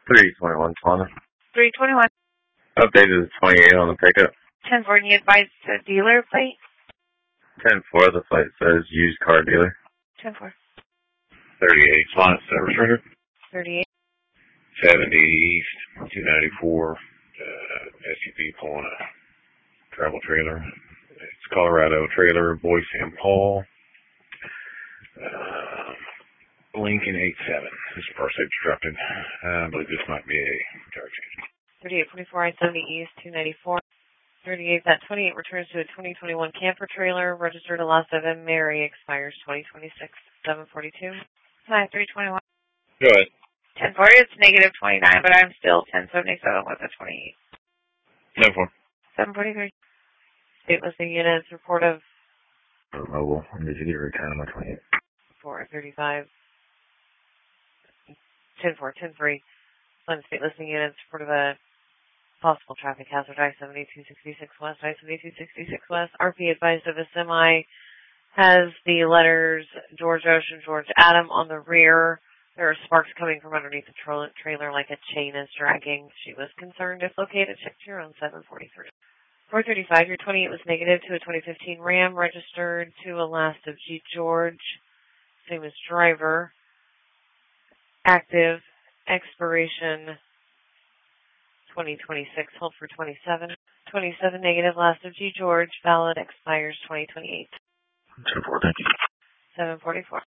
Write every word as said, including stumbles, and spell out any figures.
three twenty-one Swana. three twenty-one. Updated is twenty-eight on the pickup. ten four, you advised the dealer plate? ten four, the plate says used car dealer. ten four. thirty-eight Swana service record. thirty-eight. seventy East, two ninety-four, uh, S U V pulling a travel trailer. It's Colorado trailer, Boy Sam Paul. Uh, Lincoln eight seven. This is first obstructed. Uh, I believe this might be a charge change. thirty-eight forty-four I seventy East, two ninety-four. thirty-eight, that twenty-eight returns to a twenty twenty-one camper trailer, registered to Las Vegas, Mary, expires twenty twenty-six, seven forty-two. Hi, three twenty-one. Go ahead. ten forty, it's negative twenty-nine, but I'm still ten seventy-seven with a twenty-eight. ten four. seven forty-three. State listing units, report of Mobile. When did you get a return on my twenty-eight? four thirty-five. ten four, ten three. One state listing units, report of a possible traffic hazard, I seventy-two sixty-six West, I seventy-two sixty-six West. R P advised of a semi has the letters George Ocean, George Adam on the rear. There are sparks coming from underneath the tra- trailer like a chain is dragging. She was concerned if located. Checked here on seven forty-three. four thirty-five, your twenty-eight was negative to a twenty fifteen Ram, registered to a last of G. George. Same as driver. Active. Expiration twenty twenty-six. Hold for twenty-seven. twenty-seven negative, last of G. George. Valid expires twenty twenty-eight. ten four, thank you. seven forty-four.